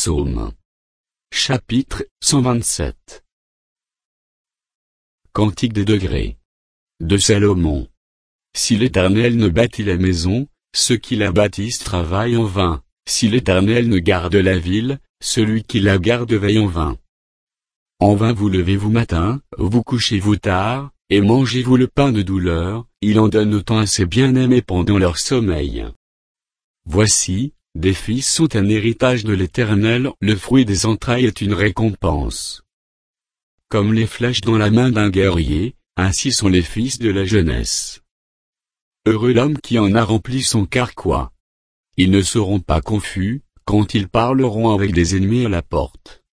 Psaumes. Chapitre 127. Cantique des degrés. De Salomon. Si l'Éternel ne bâtit la maison, ceux qui la bâtissent travaillent en vain. Si l'Éternel ne garde la ville, celui qui la garde veille en vain. En vain vous levez-vous matin, vous couchez-vous tard, et mangez-vous le pain de douleur, il en donne autant à ses bien-aimés pendant leur sommeil. Voici, des fils sont un héritage de l'Éternel, le fruit des entrailles est une récompense. Comme les flèches dans la main d'un guerrier, ainsi sont les fils de la jeunesse. Heureux l'homme qui en a rempli son carquois. Ils ne seront pas confus, quand ils parleront avec des ennemis à la porte.